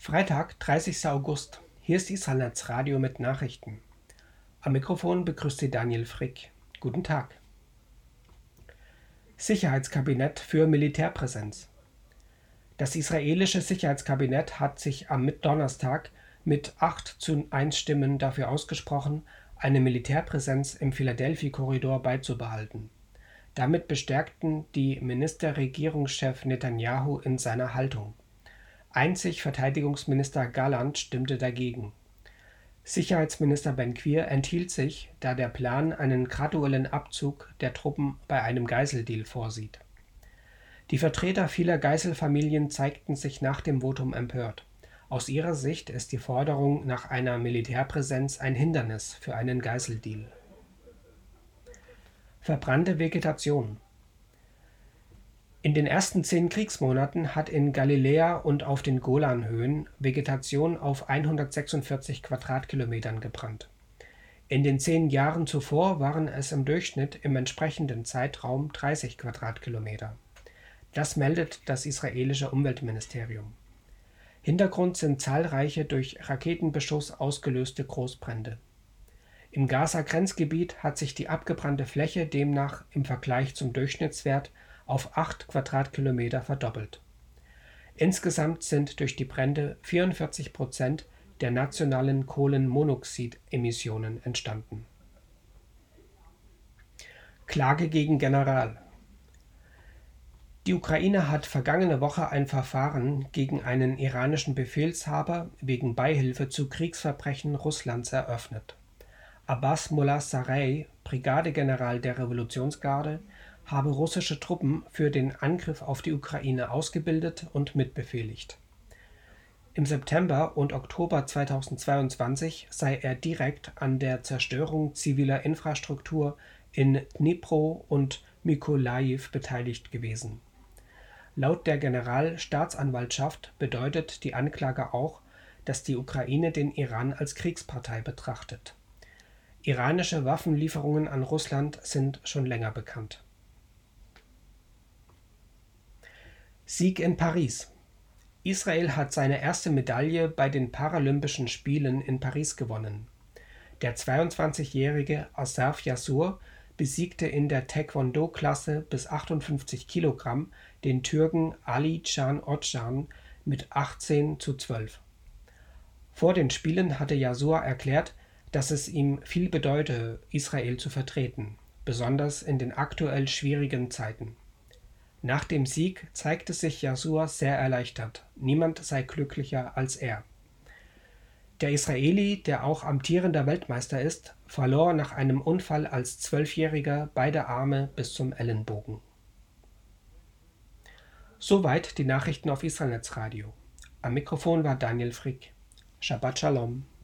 Freitag, 30. August. Hier ist Israelnetz Radio mit Nachrichten. Am Mikrofon begrüßt Sie Daniel Frick. Guten Tag. Sicherheitskabinett für Militärpräsenz. Das israelische Sicherheitskabinett hat sich am Donnerstag mit 8:1 Stimmen dafür ausgesprochen, eine Militärpräsenz im Philadelphia-Korridor beizubehalten. Damit bestärkten die Minister-Regierungschef Netanyahu in seiner Haltung. Einzig Verteidigungsminister Gallant stimmte dagegen. Sicherheitsminister Ben-Gvir enthielt sich, da der Plan einen graduellen Abzug der Truppen bei einem Geiseldeal vorsieht. Die Vertreter vieler Geiselfamilien zeigten sich nach dem Votum empört. Aus ihrer Sicht ist die Forderung nach einer Militärpräsenz ein Hindernis für einen Geiseldeal. Verbrannte Vegetation. In den ersten 10 Kriegsmonaten hat in Galiläa und auf den Golanhöhen Vegetation auf 146 Quadratkilometern gebrannt. In den 10 Jahren zuvor waren es im Durchschnitt im entsprechenden Zeitraum 30 Quadratkilometer. Das meldet das israelische Umweltministerium. Hintergrund sind zahlreiche durch Raketenbeschuss ausgelöste Großbrände. Im Gaza-Grenzgebiet hat sich die abgebrannte Fläche demnach im Vergleich zum Durchschnittswert auf 8 Quadratkilometer verdoppelt. Insgesamt sind durch die Brände 44% der nationalen Kohlenmonoxidemissionen entstanden. Klage gegen General. Die Ukraine hat vergangene Woche ein Verfahren gegen einen iranischen Befehlshaber wegen Beihilfe zu Kriegsverbrechen Russlands eröffnet. Abbas Molla-Sarey, Brigadegeneral der Revolutionsgarde, habe russische Truppen für den Angriff auf die Ukraine ausgebildet und mitbefehligt. Im September und Oktober 2022 sei er direkt an der Zerstörung ziviler Infrastruktur in Dnipro und Mykolajiw beteiligt gewesen. Laut der Generalstaatsanwaltschaft bedeutet die Anklage auch, dass die Ukraine den Iran als Kriegspartei betrachtet. Iranische Waffenlieferungen an Russland sind schon länger bekannt. Sieg in Paris. Israel hat seine erste Medaille bei den Paralympischen Spielen in Paris gewonnen. Der 22-jährige Assaf Yassur besiegte in der Taekwondo-Klasse bis 58 Kilogramm den Türken Ali Can Özcan mit 18:12. Vor den Spielen hatte Yassur erklärt, dass es ihm viel bedeute, Israel zu vertreten, besonders in den aktuell schwierigen Zeiten. Nach dem Sieg zeigte sich Yassur sehr erleichtert. Niemand sei glücklicher als er. Der Israeli, der auch amtierender Weltmeister ist, verlor nach einem Unfall als 12-Jähriger beide Arme bis zum Ellenbogen. Soweit die Nachrichten auf Israelnetz Radio. Am Mikrofon war Daniel Frick. Shabbat Shalom.